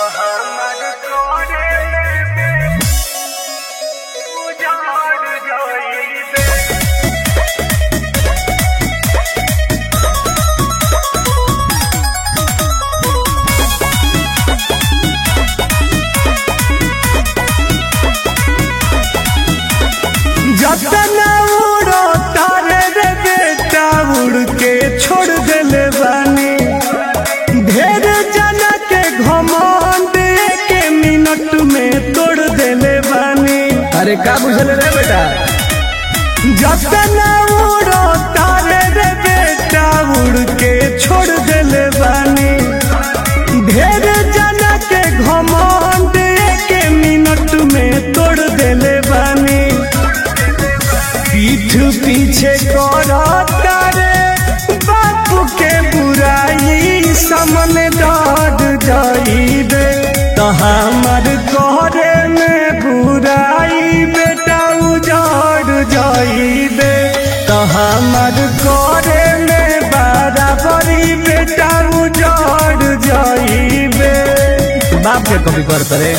जतना उड़ो तारे रे बेटा उड़ के छोड़ देले बानी। ढेर जना के घमंड के मिनट में तोड़ देले बानी। अरे का बुझल रे बेटा, जतना उड़ो तारे रे बेटा उड़ के छोड़ देले बानी। ढेर जना के घमंड के मिनट में तोड़ देले बानी। पीठ पीछे करता रे बापू के बुराई सामने डर जाइबे तो हमर करे में बुराई बेटा उजड़ जाइबे तो हमर करे में बराबरी बेटा उजड़ जाइबे। बाप के कभी करत रे।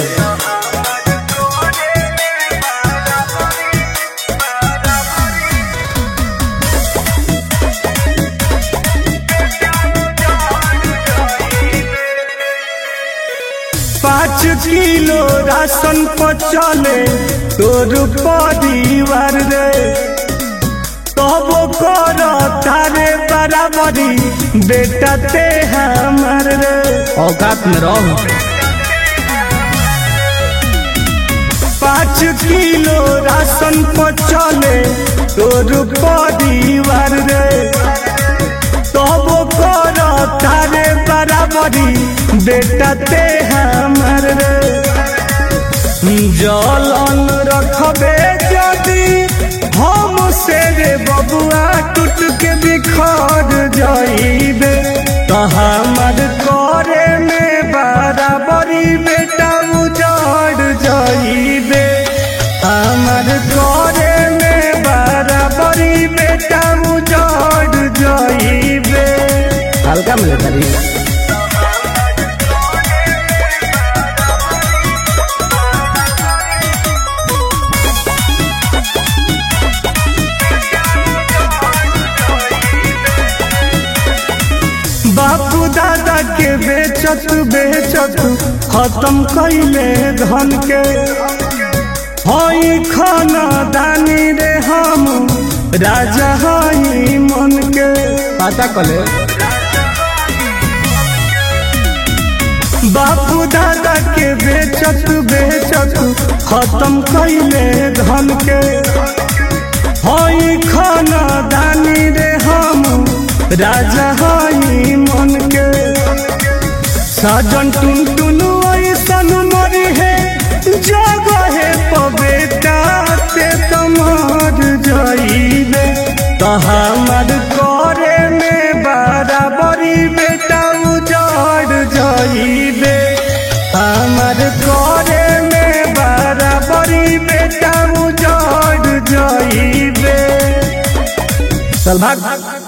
पाँच किलो राशन पर चले तोर परिवार रे, तब कर तारे बराबरी बेटा ते हमर रे। औकात में रहो। 5 किलो राशन पर चले तोर परिवार रे, तब कर तारे बराबरी बेटा ते हमर रे। जलन रखबे जदी हम से रे बबुआ टूट के बिखर जाइबे तो हमर करे में बराबरी बेटा उजड़ जाइबे। हमर करे में बराबरी बेटा उजड़ जाइबे। हल्का मिले तारी। बापू दादा के बेचत बेचत खत्म कैले धन के। हई खाना दानी रे हम राजा हई मन के। पता कले बापू दादा के बेचत बेचत खत्म कैले धन के। हई खाना दानी रे हम राजा हई मन के। साजन टुन टुन ऐसन मरी है जगह पबेटा ते तमर जाइबे तो हमर करे में बराबरी बेटा उजड़ जाइबे। हमर करे में बराबरी बेटा उजड़ जाइबे। चल भाग।